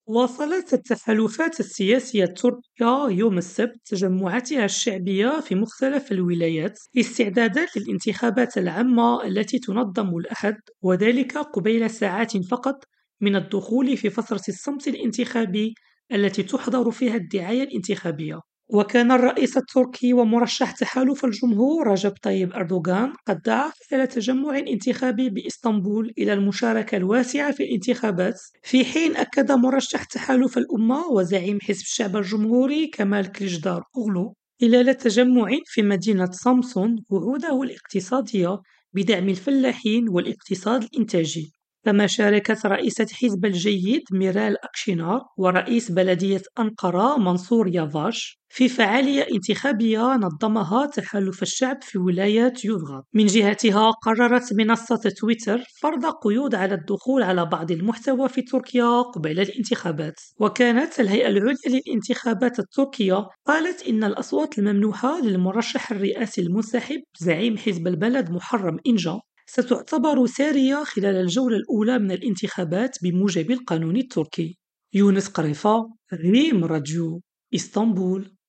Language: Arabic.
واصلت التحالفات السياسية التركية يوم السبت تجمعاتها الشعبية في مختلف الولايات استعدادا للانتخابات العامة التي تنظم الأحد، وذلك قبيل ساعات فقط من الدخول في فترة الصمت الانتخابي التي تحظر فيها الدعاية الانتخابية. وكان الرئيس التركي ومرشح تحالف الجمهور رجب طيب أردوغان قد دعا خلال تجمع انتخابي بإسطنبول إلى المشاركة الواسعة في الانتخابات، في حين أكد مرشح تحالف الأمة وزعيم حزب الشعب الجمهوري كمال كليجدار أوغلو خلال تجمع في مدينة سامسون وعوده الاقتصادية بدعم الفلاحين والاقتصاد الإنتاجي. كما شاركت رئيسة حزب الجيد ميرال أكشينار ورئيس بلدية أنقرة منصور يافاش في فعالية انتخابية نظمها تحالف الشعب في ولاية يوزغاد. من جهتها قررت منصة تويتر فرض قيود على الدخول على بعض المحتوى في تركيا قبيل الانتخابات، وكانت الهيئة العليا للانتخابات التركية قالت إن الأصوات الممنوحة للمرشح الرئاسي المنسحب زعيم حزب البلد محرم إنجا ستعتبر سارية خلال الجولة الأولى من الانتخابات بموجب القانون التركي. يونس قريفة، ريم راديو، إسطنبول.